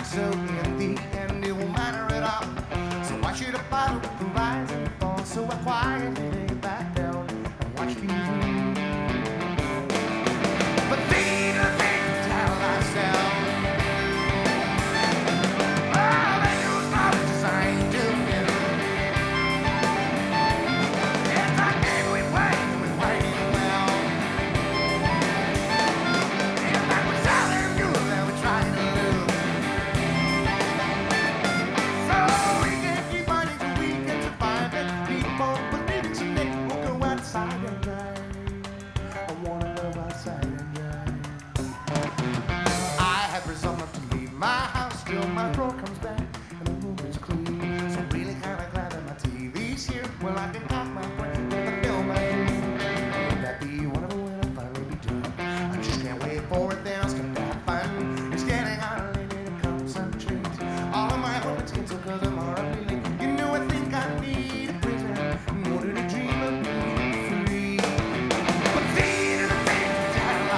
So in the end, it won't matter at all. So why should I bother with the rise and fall? So I quietly lay back down and watch TV. But these are things we tell ourselves. Oh, they use my design to live. It's a game we play well. It's like we're selling you that we're trying to lose. So we can keep fighting till we can survive it. People believe someday we'll go outside and die. I wanna live outside and die. I have resolved to leave my house till my throat comes back and the room is clean. So really kinda glad that my TV's here. Well, I can talk my friend and feel my dream. Would that be wonderful when I finally be done? I just can't wait for it, then I'll start to have fun. It's getting hard lately to concentrate. All of my hope is canceled cause I'm horribly late. You know I think I need a prison in order to dream of being free. But these are the things we tell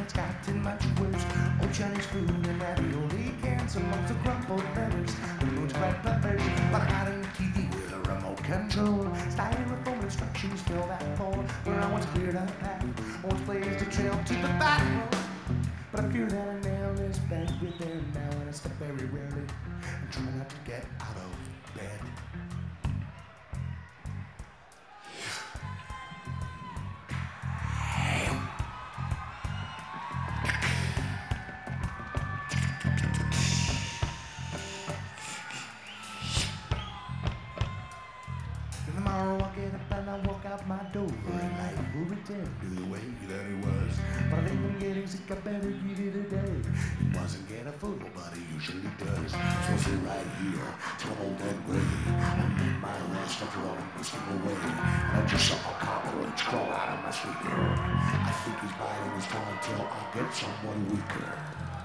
it's gotten much worse. Old Chinese food and ravioli cans amongst the crumpled letters. The moon's bright peppers, but I got a TV with a remote control. Styrofoam instructions fill that hole where I once cleared a path. Once blazed a trail to the back road. But I fear that a nail is bent within now, and I step very rarely and try not to get out of bed. Tomorrow I'll get up and I'll walk out my door, and life will return to the way that it was. But I think I'm getting sick, I better get it today. He doesn't get a photo, but he usually does. So I sit right here, till I'm old and gray. I need my rest after all I'm wasting away. And I just saw a cockroach crawl out of my sleeper. I think he's biding his time till I get someone weaker.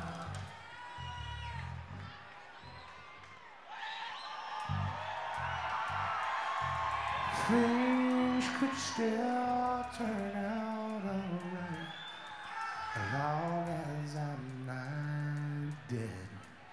Things could still turn out alright as long as I'm not dead.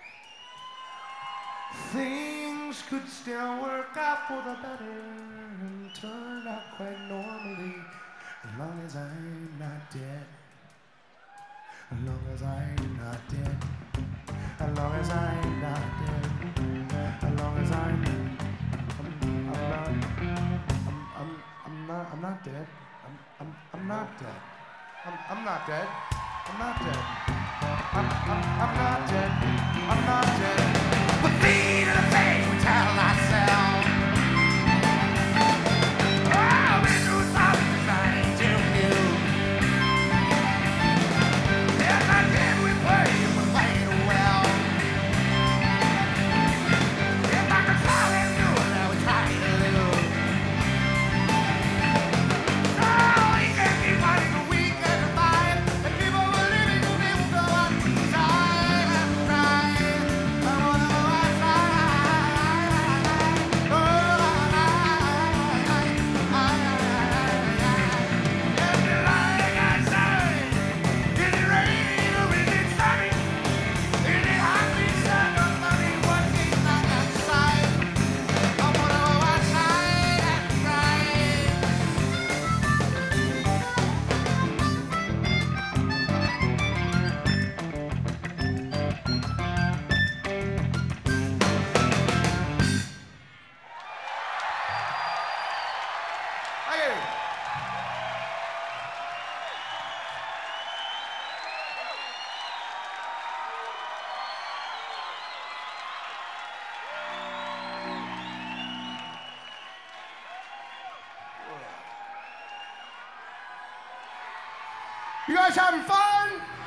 Things could still work out for the better and turn out quite normally as long as I'm not dead. As long as I'm not dead. As long as I'm not dead. As long as I'm not I'm not dead. I'm not dead. I'm not dead. I'm not dead. I'm not dead. I'm not dead. But feet in the face, we tell ourselves. Oh, we do something designed to you. If I did, we play it well. If I could fall and do it, I would try to lose. You guys having fun?